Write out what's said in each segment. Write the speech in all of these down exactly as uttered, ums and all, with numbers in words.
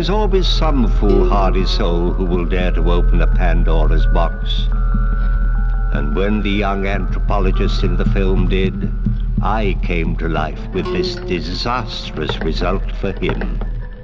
is always some foolhardy soul who will dare to open a Pandora's box. And when the young anthropologist in the film did, I came to life with this disastrous result for him.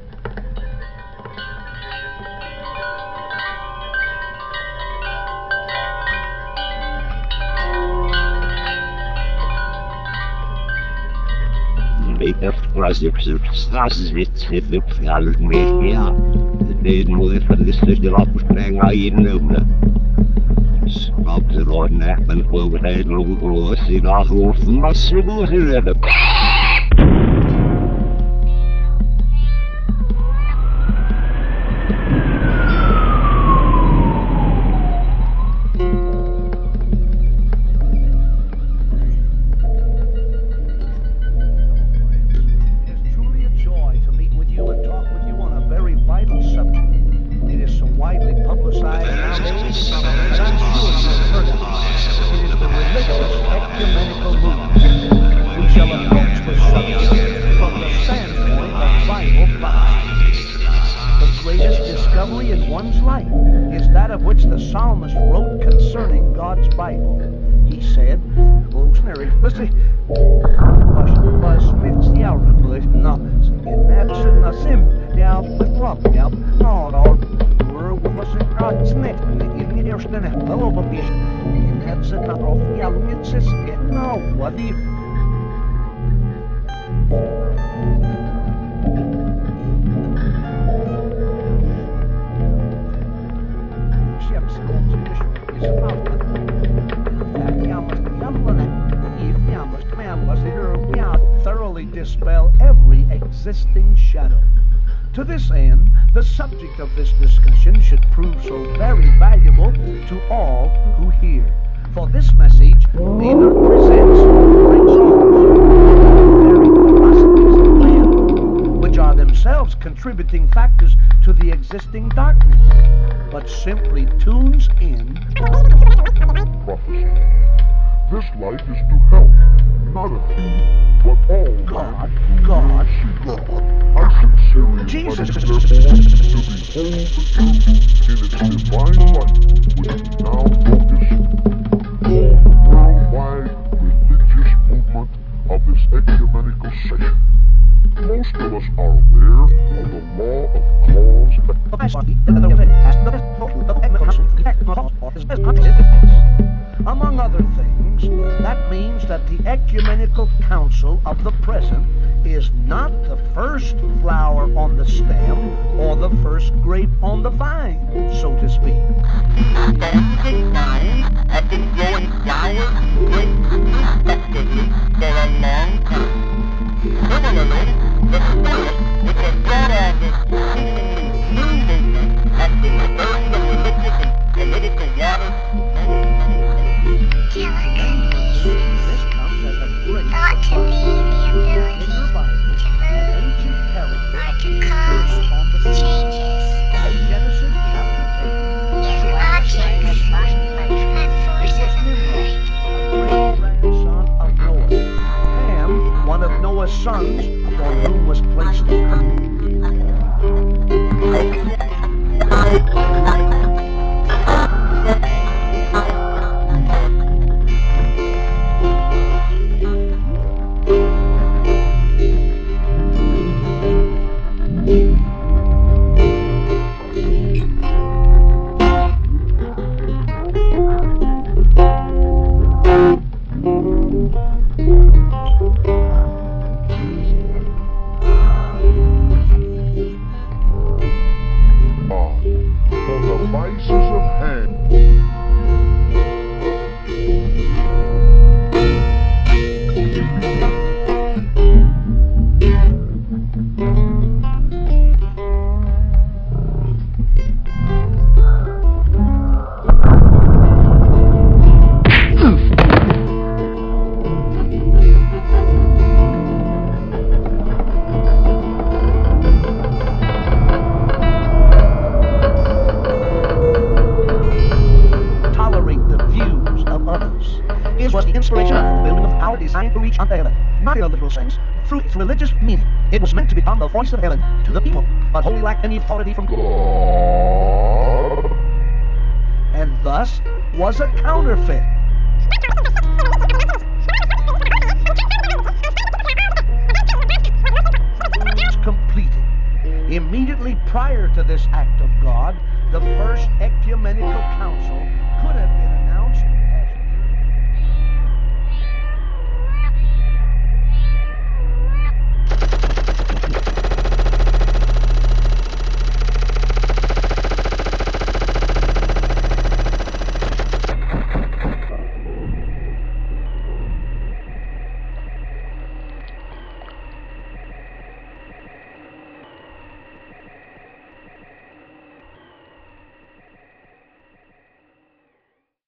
To this end, the subject of this discussion should prove so very valuable to all who hear. For this message neither presents nor exalts the very philosophies of man, which are themselves contributing factors to the existing darkness, but simply tunes in prophecy. This light is to help, not a few, but all God, God, God. I sincerely Jesus. invite everyone to behold the truth in its divine light, which now focus all the worldwide religious movement of this ecumenical session. Most of us are aware of the law of cause and among other things, that means that the ecumenical council of the present is not the first flower on the stem or the first grape on the vine, so to speak. The vine has been growing flowers respectively for a long time. Similarly, the spirit which has brought on this seemingly new movement has been stirring the religious and political waters many, many days. This comes as a great Thought to be the ability in your Bible, to an move ancient character or to is cause built on the changes. in Genesis chapter ten. Is an object that forces Nimrod, a great grandson of Noah. Ham, one of Noah's sons, upon whom was placed the was the inspiration of the building of power designed to reach unto heaven. Not in a literal sense, through its religious meaning. It was meant to become the voice of heaven to the people, but wholly lacked any authority from God. And thus was a counterfeit. Completed. Immediately prior to this act of God, the First Ecumenical Council